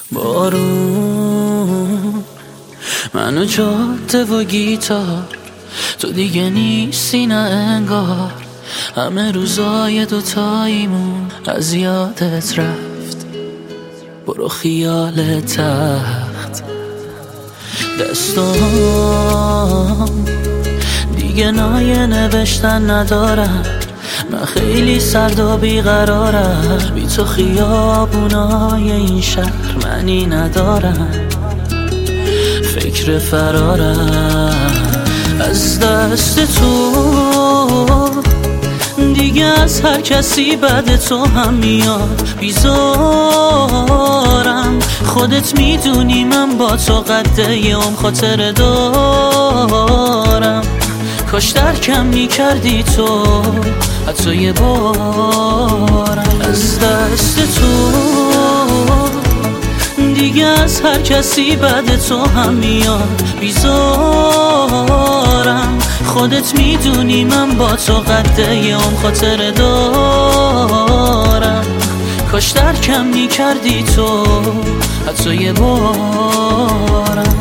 بارون منو جاده و گیتار، تو دیگه نیستی نه انگار. همه روزای دوتاییمون از یادت رفت، برو خیال تخت. دستام دیگه نایه نوشتن ندارم، من خیلی سرد و بیقرارم. بی تو خیابونای این شهر معنی ندارم، فکر فرارم از دست تو. دیگه از هر کسی بعد تو هم میاد بیزارم. خودت میدونی من با تو قد یوم خاطر دارم. کاش درکم میکردی تو حتی یه بارم. از دست تو دیگه از هر کسی بعد تو هم میاد بیزارم. خودت میدونی من با تو قد یوم خاطر دارم. کاش درکم میکردی تو حتی یه بارم.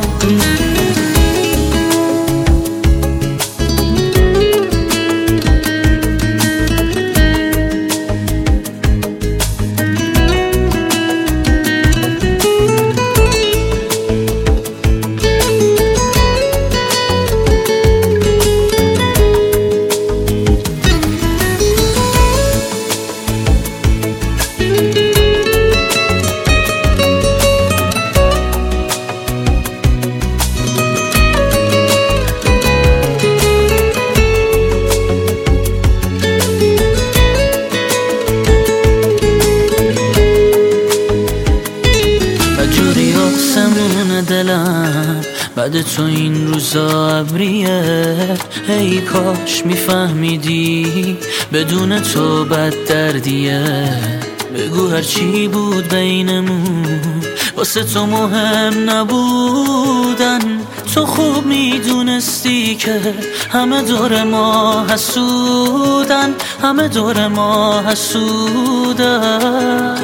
آسمون دلم بعد تو این روزا ابریه. ای کاش میفهمیدی بدون تو بد دردیه. بگو هرچی بود بینمون واسه تو مهم نبودن. تو خوب میدونستی که همه دور ما حسودن، همه دور ما حسودن.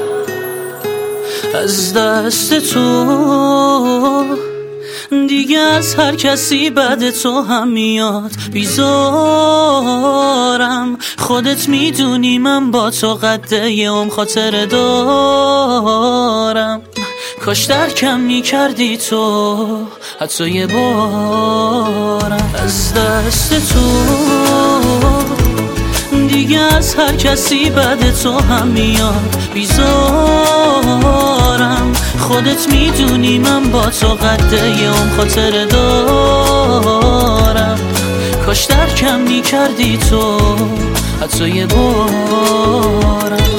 از دست تو دیگه از هر کسی بعد تو هم میاد بیزارم. خودت میدونی من با تو قد یوم خاطر دارم. کاش درکم میکردی تو حتی یه بارم. از دست تو دیگه از هر کسی بعد تو هم میاد بیزارم. خودت میدونی من با تو قد یوم خاطر دارم. کاش درکم میکردی تو حتی یه بارم.